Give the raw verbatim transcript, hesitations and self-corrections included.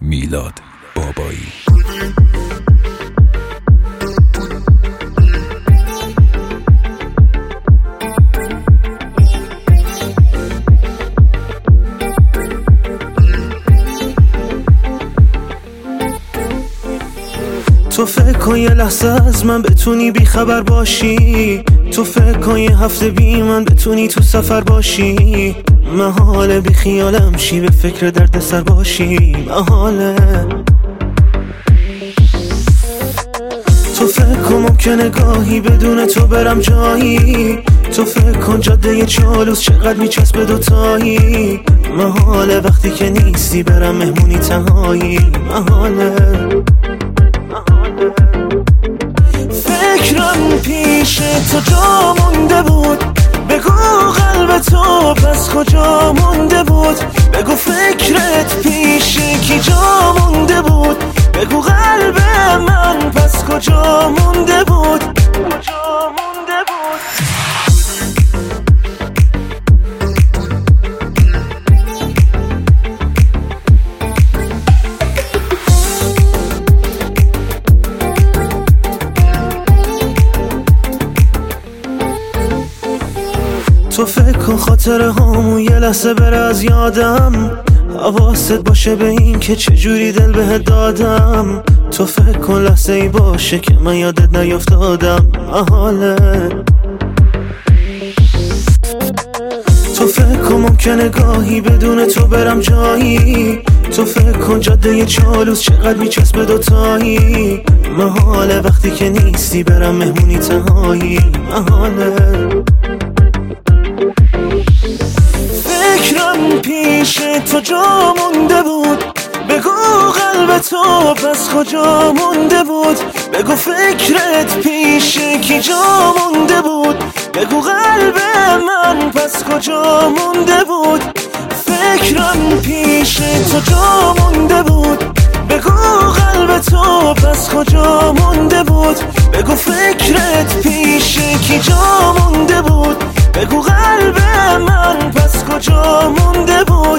میلاد بابایی. تو فکر کن یه لحظه از من بتونی بی خبر باشی، تو فکر کن یه هفته بی من بتونی تو سفر باشی، محاله بی خیالم شی به فکر درد سر باشی، محاله. تو فکر کن ممکنه گاهی بدون تو برم جایی، تو فکر کن جاده چالوس چقدر میچسبه دوتایی، محاله وقتی که نیستی برم مهمونی تنهایی، محاله. فکرم پیش تو جا مونده بود، بگو قلب تو پس کجا مونده بود، بگو فکرت پیش کی جا مونده بود، بگو قلب من پس کجا مونده بود، کجا مونده بود. تو فکر کن خاطره هامون یه لحظه بره از یادم، حواست باشه به این که چجوری دل بهت دادم، تو فکر کن لحظه ای باشه که من یادت نیافتادم، محاله. تو فکر کن ممکنه گاهی بدون تو برم جایی، تو فکر کن جاده چالوس چقدر میچسبه دوتایی، محاله وقتی که نیستی برم مهمونی تنهایی، محاله. فکرم پیش تو جا مونده بود، بگو قلب تو پس کجا مونده بود، بگو فکرت پیش کی جا مونده بود، بگو قلب من پس کجا مونده بود. فکرم پیش تو جا مونده بود، بگو قلب تو پس کجا مونده بود، بگو فکرت پیش کی جا مونده بود، بگو قلب من پس کجا مونده بود.